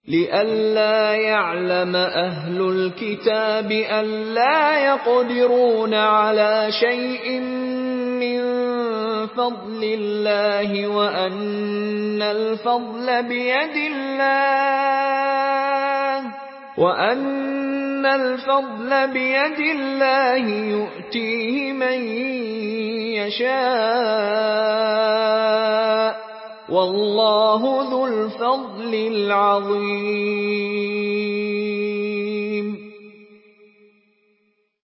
لئلا يعلم أهل الكتاب ألا يقدرون على شيء من فضل الله وأن الفضل بيد الله يؤتيه من يشاء والله ذو الفضل العظيم.